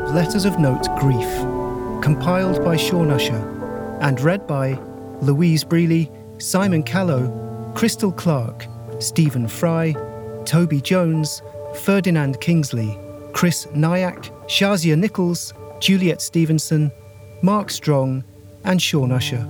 Letters of Note Grief, compiled by Sean Usher and read by Louise Brealey, Simon Callow, Crystal Clark, Stephen Fry, Toby Jones, Ferdinand Kingsley, Chris Nyack, Shazia Nichols, Juliet Stevenson, Mark Strong, and Sean Usher.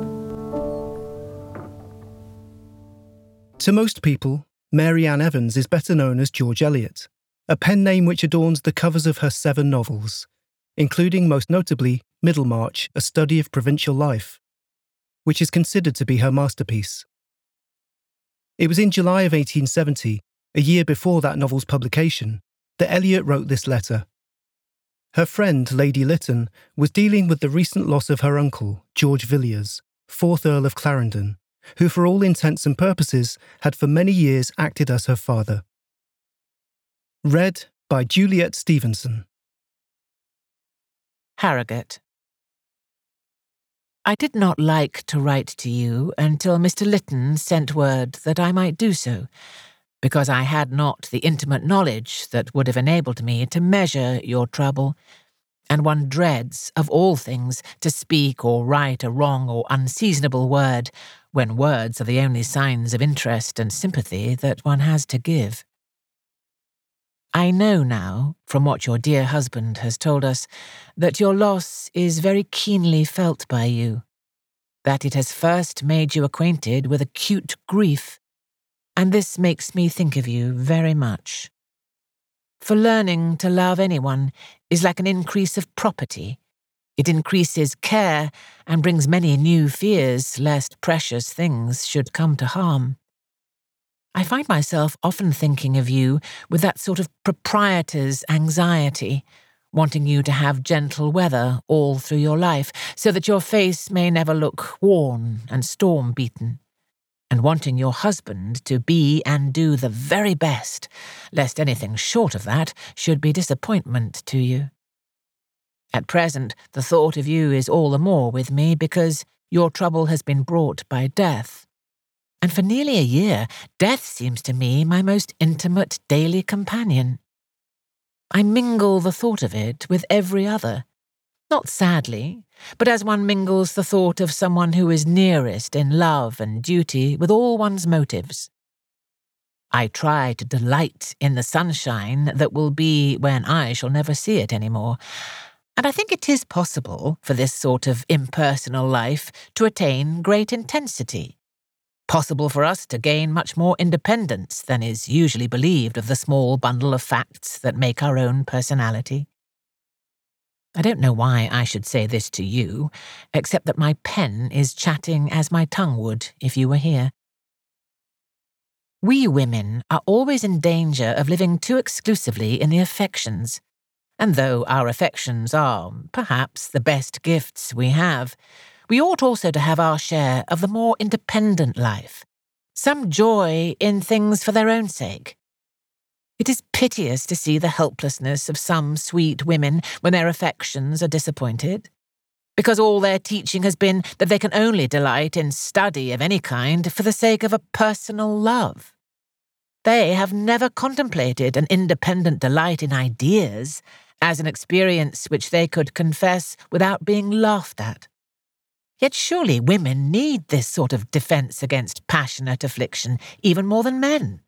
To most people, Mary Ann Evans is better known as George Eliot, a pen name which adorns the covers of her 7 novels, including most notably Middlemarch, A Study of Provincial Life, which is considered to be her masterpiece. It was in July of 1870, a year before that novel's publication, that Eliot wrote this letter. Her friend, Lady Lytton, was dealing with the recent loss of her uncle, George Villiers, 4th Earl of Clarendon, who for all intents and purposes had for many years acted as her father. Read by Juliet Stevenson. Harrogate. I did not like to write to you until Mr. Lytton sent word that I might do so, because I had not the intimate knowledge that would have enabled me to measure your trouble, and one dreads, of all things, to speak or write a wrong or unseasonable word, when words are the only signs of interest and sympathy that one has to give. I know now, from what your dear husband has told us, that your loss is very keenly felt by you, that it has first made you acquainted with acute grief, and this makes me think of you very much. For learning to love anyone is like an increase of property. It increases care and brings many new fears lest precious things should come to harm. I find myself often thinking of you with that sort of proprietor's anxiety, wanting you to have gentle weather all through your life, so that your face may never look worn and storm-beaten, and wanting your husband to be and do the very best, lest anything short of that should be disappointment to you. At present, the thought of you is all the more with me because your trouble has been brought by death. And for nearly a year, death seems to me my most intimate daily companion. I mingle the thought of it with every other, not sadly, but as one mingles the thought of someone who is nearest in love and duty with all one's motives. I try to delight in the sunshine that will be when I shall never see it any more, and I think it is possible for this sort of impersonal life to attain great intensity. Possible for us to gain much more independence than is usually believed of the small bundle of facts that make our own personality. I don't know why I should say this to you, except that my pen is chatting as my tongue would if you were here. We women are always in danger of living too exclusively in the affections, and though our affections are, perhaps, the best gifts we have, we ought also to have our share of the more independent life, some joy in things for their own sake. It is piteous to see the helplessness of some sweet women when their affections are disappointed, because all their teaching has been that they can only delight in study of any kind for the sake of a personal love. They have never contemplated an independent delight in ideas as an experience which they could confess without being laughed at. Yet surely women need this sort of defence against passionate affliction even more than men.